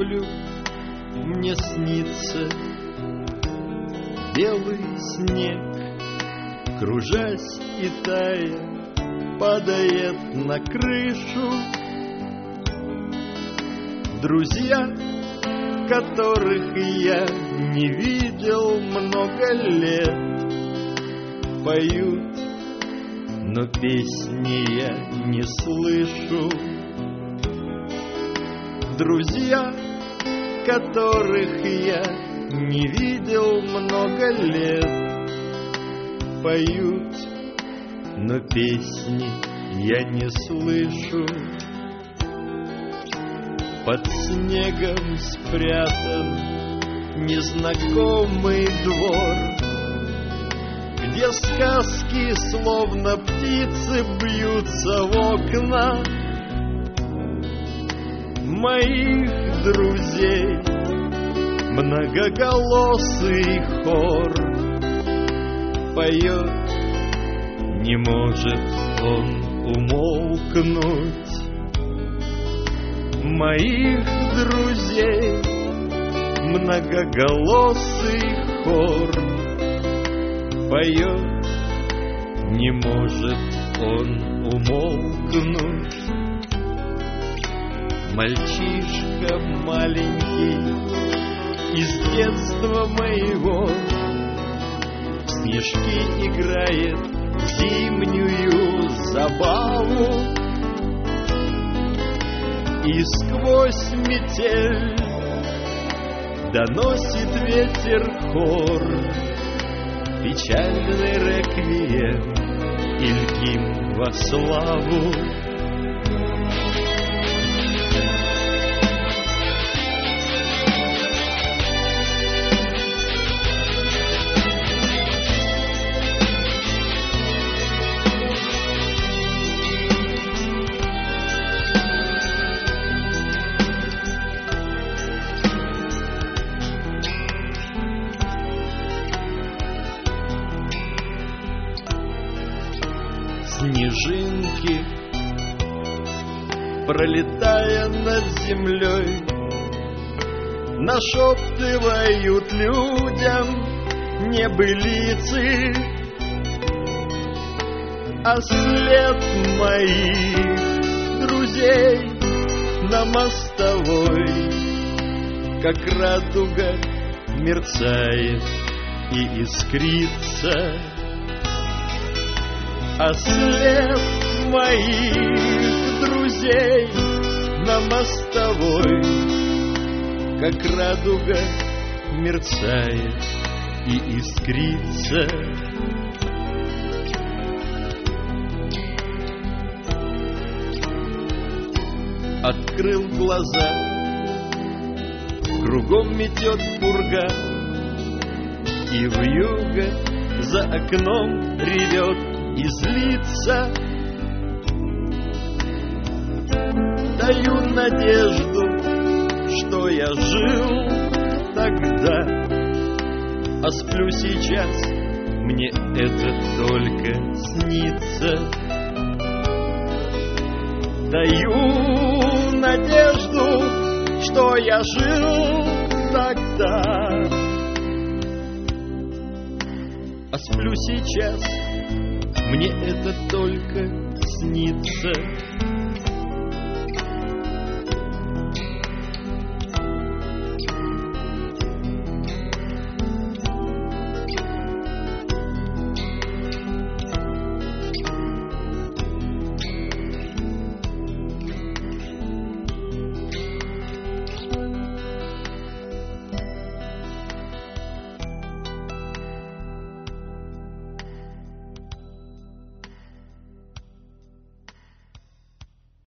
сплю, мне снится белый снег, кружась и тая, падает на крышу. Друзья, которых я не видел много лет, поют, но песни я не слышу. Друзья, которых я не видел много лет, поют, но песни я не слышу. Под снегом спрятан незнакомый двор, где сказки, словно птицы, бьются в окна. Моих друзей многоголосый хор поет, не может он умолкнуть. Моих друзей многоголосый хор поет, не может он умолкнуть. Мальчишка маленький из детства моего в снежки играет в зимнюю забаву. И сквозь метель доносит ветер хор, печальный реквием Ильгин во славу. Снежинки, пролетая над землей, нашептывают людям небылицы, а след моих друзей на мостовой, как радуга, мерцает и искрится. А след моих друзей на мостовой, как радуга, мерцает и искрится. Открыл глаза, кругом метет пурга, и вьюга за окном ревет и злится. Даю надежду, что я жил тогда, а сплю сейчас, мне это только снится. Даю надежду, что я жил тогда, а сплю сейчас, мне это только снится.